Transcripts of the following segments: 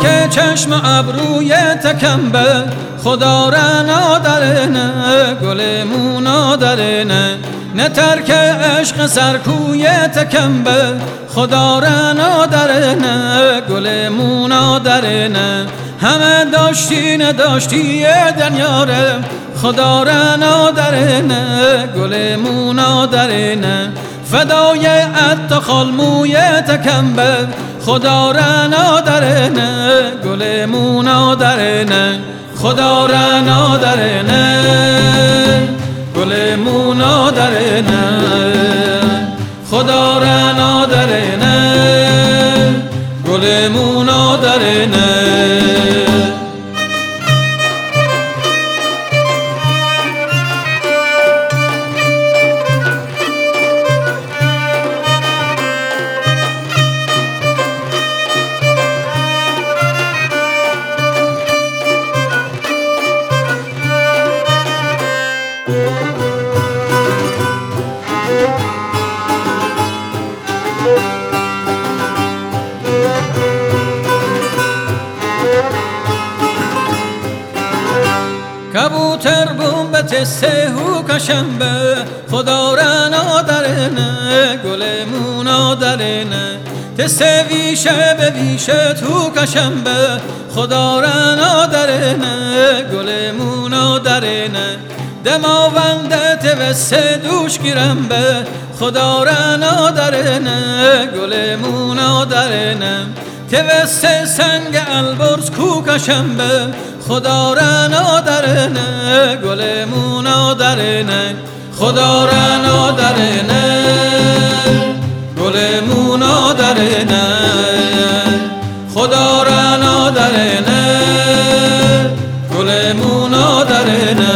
ترک چشم ابروی تکنبه خدا را نادرنه گلمو نادرنه نه ترک عشق سرکوی تکنبه خدا را نادرنه گلمو نادرنه همه داشتی نداشتی دنیاره خدا را نادرنه گلمو نادرنه فدای عطا خالموی تکنبه خدا را نادرنه گلمو نادرنه خدا را نادرنه گلمو نادرنه خدا را نادرنه گلمو نادرنه کبوتر بومبت سهو کشنبه خدا را نادرنه گلمو نادرنه تسه ویشه به ویشه تو کشنبه خدا را نادرنه گلمو نادرنه دماونده توسه دوش گیرم به خدا را نادرنه گلمو نادرنه توسه سنگ البرز کو کشنبه خدا را نادرنه گلمو نادرنه خدا را نادرنه گلمو نادرنه خدا را نادرنه گلمو نادرنه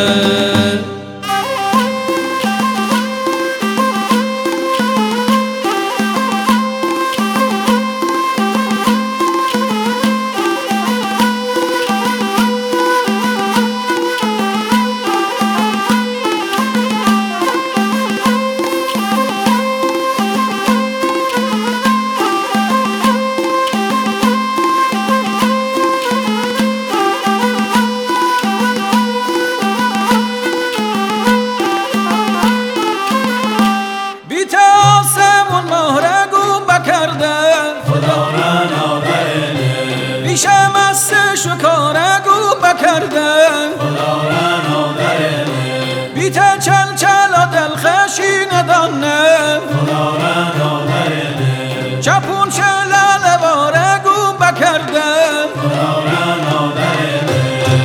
بیشه مست شکاره گو بکرده خدا را نادرنه بیت چل چل و دلخشی ندانه خدا را نادرنه چپون شلال واره گو بکرده خدا را نادرنه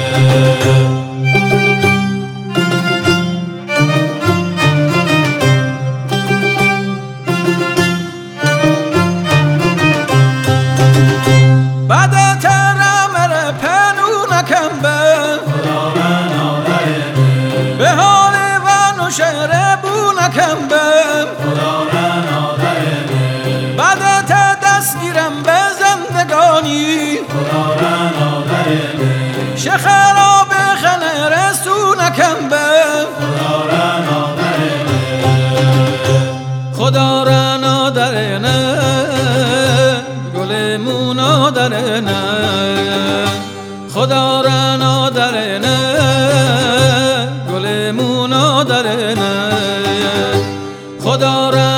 به حال و شهر بونکم بم خدا را نادرنه بعدت دست گیرم به زندگانی خدا را نادرنه شخرا به خنه رسونکم بم خدا را نادرنه خدا را نادرنه گلمو نادرنه خدا را نادرنه گلمو نادرنه خدا را